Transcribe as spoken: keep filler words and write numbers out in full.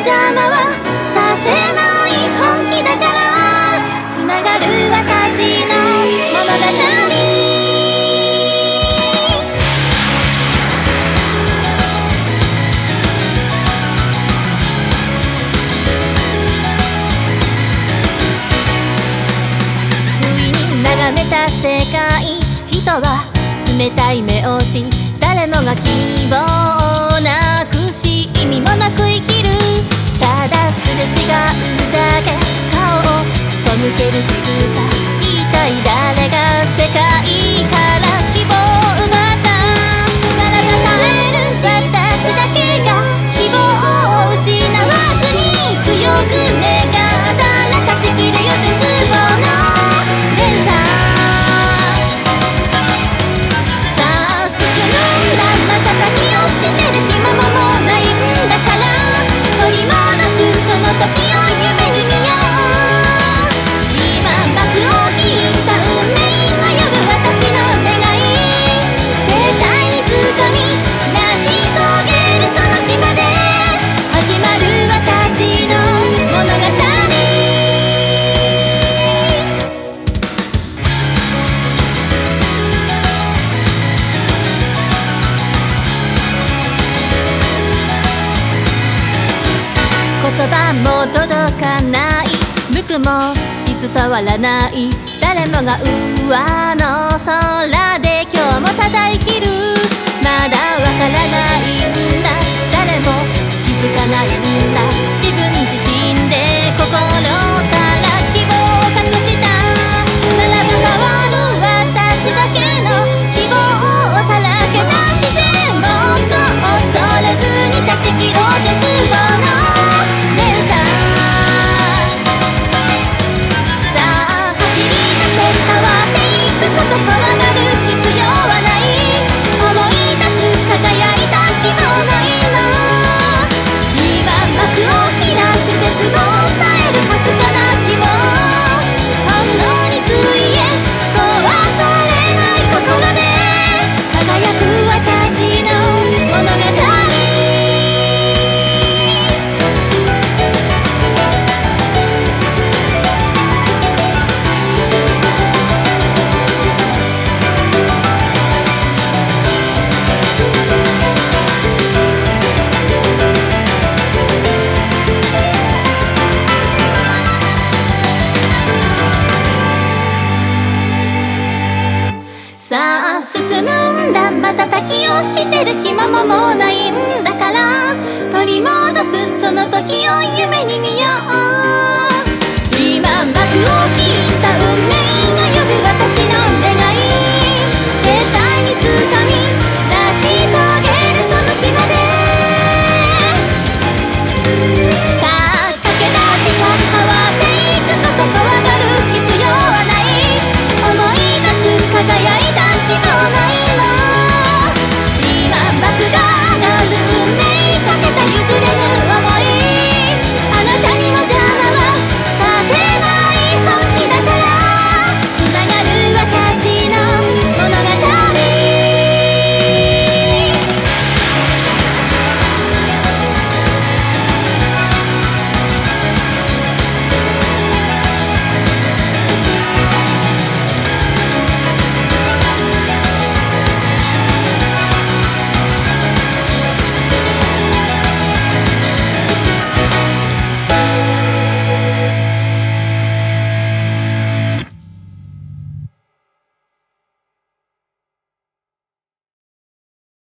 邪魔はさせない本気だから、つながる私の物語。不意に眺めた世界、人は冷たい目をし、誰もが希望なくし、意味もなく生きる。ただすれ違うだけ、顔を背ける仕草。一体誰が世界から希望を奪った？ただ抱える私だけが希望を失わずに、強く願ったら断ち切れよ絶望の連鎖。時を夢に見よう。今幕を切った運命が呼ぶ私の願い。絶対に掴み成し遂げるその日まで、始まる私の物語。言葉も届かない、向くも伝わらない。誰もが上の空で今日もただ生きる。まだわからないんだ、誰も気づかないんだ。自分自身で心から希望を隠した。ならば変わる私だけの希望をさらけ出して、もっと恐れずに断ち切ろう絶望の連鎖。さあ走り出せ、変わっていくこと怖がる必要はない。思い出す輝いた希望の色。今幕を開く絶望を耐えるかすかな希望。本能についえ壊されない心で輝く私の物語。さあ進むんだ、また滝をしてる暇ももうないんだから、取り戻すその時を夢に見よう。